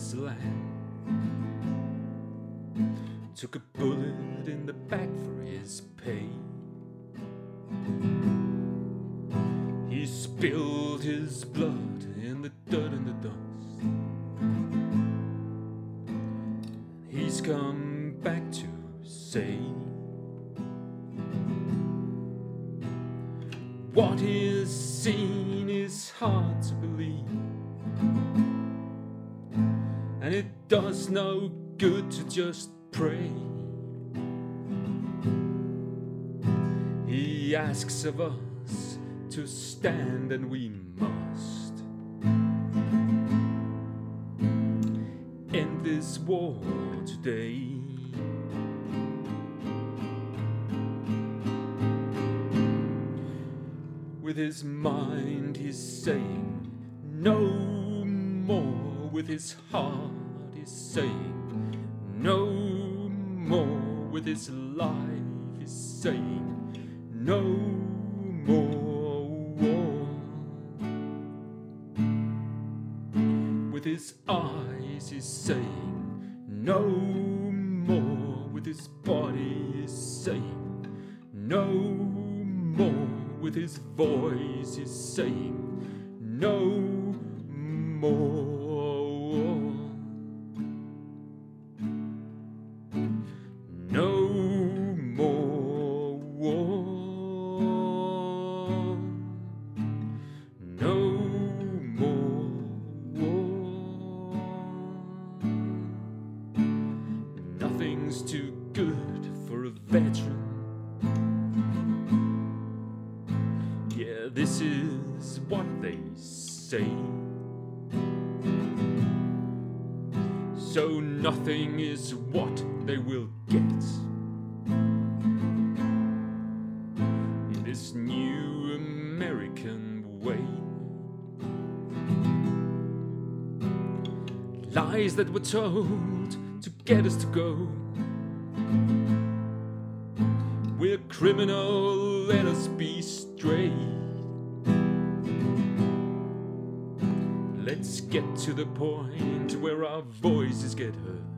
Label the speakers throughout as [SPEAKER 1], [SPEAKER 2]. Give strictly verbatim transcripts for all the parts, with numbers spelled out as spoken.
[SPEAKER 1] his land. Took a bullet in the back for his pay. He spilled his blood in the dirt and the dust. He's come back to say what he's seen is hard to believe, and it does no good to just pray. He asks of us to stand, and we must end this war today. With his mind he's saying no more. With his heart he's saying no more. With his life he's saying no more war. With his eyes he's saying no more. With his body he's saying no more. With his voice he's saying no more. No more war. No more war. Nothing's too good for a veteran. Yeah, this is what they say. So nothing is what they will get in this new American way. Lies that were told to get us to go. We're criminal, let us be straight. Let's get to the point where our voices get heard.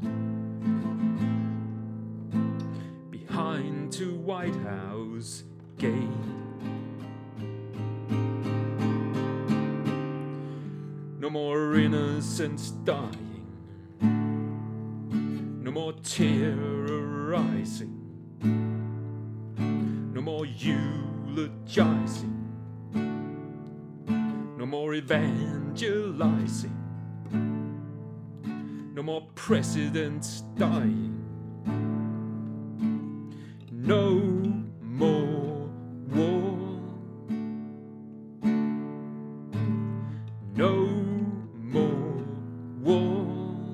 [SPEAKER 1] Behind two White House gate. No more innocents dying. No more terrorizing. No more eulogizing. No more evangelizing. No more presidents dying. No more war. No more war.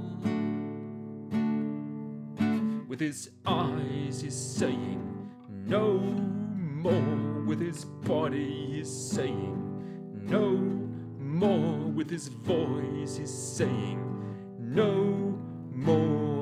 [SPEAKER 1] With his eyes he's saying no more. With his body he's saying no more. With his voice he's saying no more.